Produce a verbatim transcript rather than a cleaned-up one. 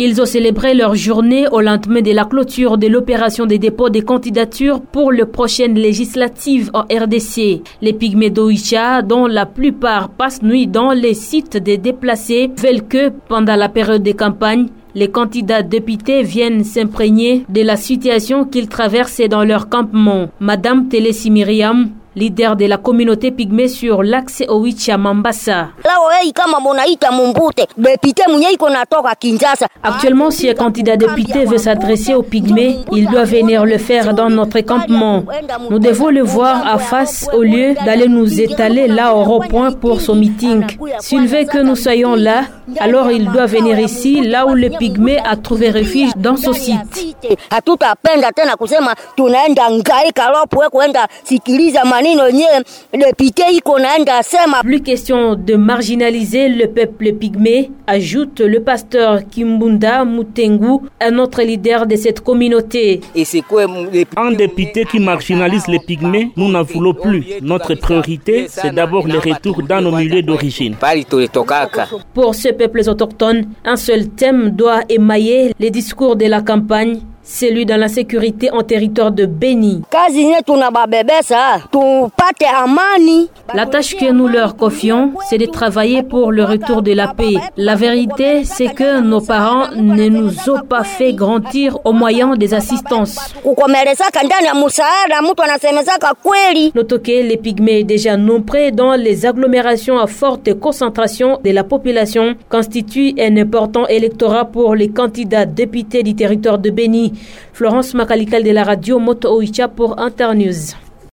Ils ont célébré leur journée au lendemain de la clôture de l'opération des dépôts des candidatures pour les prochaines législatives en R D C. Les pygmées d'Oicha, dont la plupart passent nuit dans les sites des déplacés, veulent que, pendant la période de campagne, les candidats députés viennent s'imprégner de la situation qu'ils traversent dans leur campement. Madame Telesi Myriam, leader de la communauté pygmée sur l'axe Oicha Mambasa. Actuellement, si un candidat député veut s'adresser aux pygmées, il doit venir le faire dans notre campement. Nous devons le voir à face au lieu d'aller nous étaler là au rond-point pour son meeting. S'il veut que nous soyons là, alors il doit venir ici, là où le pygmée a trouvé refuge dans son site. Plus question de marginaliser le peuple pygmée, ajoute le pasteur Kimbunda Mutengu, un autre leader de cette communauté. Un député qui marginalise les pygmées, nous n'en voulons plus. Notre priorité, c'est d'abord le retour dans nos milieux d'origine. Pour ce peuple autochtone, un seul thème doit émailler les discours de la campagne, celui dans la sécurité en territoire de Beni. La tâche que nous leur confions, c'est de travailler pour le retour de la paix. La vérité, c'est que nos parents ne nous ont pas fait grandir au moyen des assistances. Notons que les pygmées déjà nombreux dans les agglomérations à forte concentration de la population constituent un important électorat pour les candidats députés du territoire de Beni. Florence Makalikal de la radio Moto Oicha pour Internews.